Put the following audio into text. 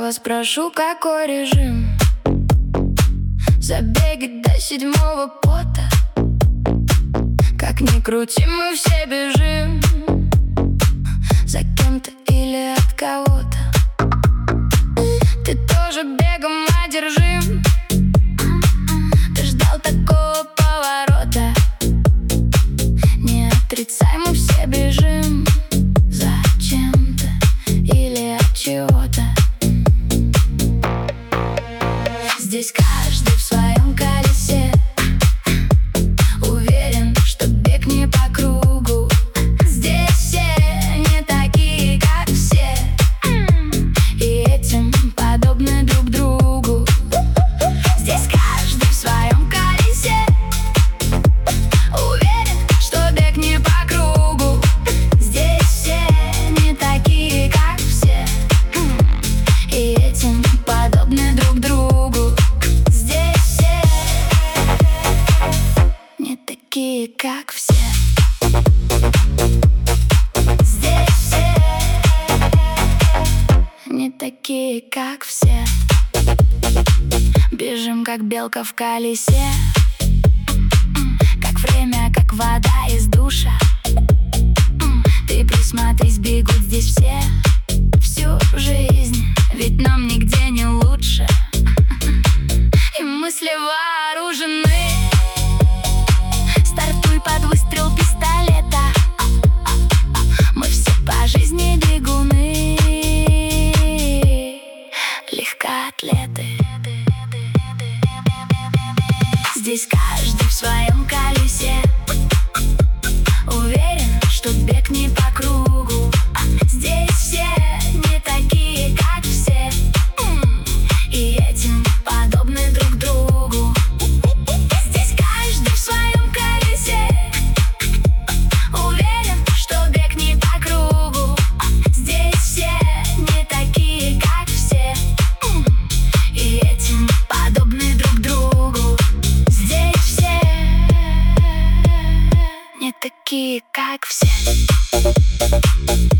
Снова спрошу, какой режим? Забеги до 7-го пота. Как ни крути, мы все бежим за кем-то или от кого-то. Ты тоже бегом одержим. Ты ждал такого поворота. Не отрицай, мы все бежим за чем-то или от чего-то. Здесь каждый в своем колесе. Уверен, что бег не по кругу. Здесь все не такие, как все, и этим подобны друг другу. Здесь каждый в своем колесе. Уверен, что бег не по кругу. Здесь все не такие, как все, и этим подобны друг другу. Здесь все не такие, как все. Здесь все не такие, как все. Бежим, как белка в колесе. Как время, как вода из душа. Ты присмотрись, бегут здесь все всю жизнь, ведь нам нигде не лучше. И мысли вооружены. Стартуй под выстрел пистолета. Мы все по жизни бегуны, легкоатлеты. Здесь каждый в своем колесе. Уверен, что бег не по кругу. Здесь все не такие, как все, и этим подобны друг другу. Здесь каждый в своем колесе. Уверен, что бег не по кругу. Здесь все не такие, как все, и этим подобны друг другу. Здесь все не такие, как все.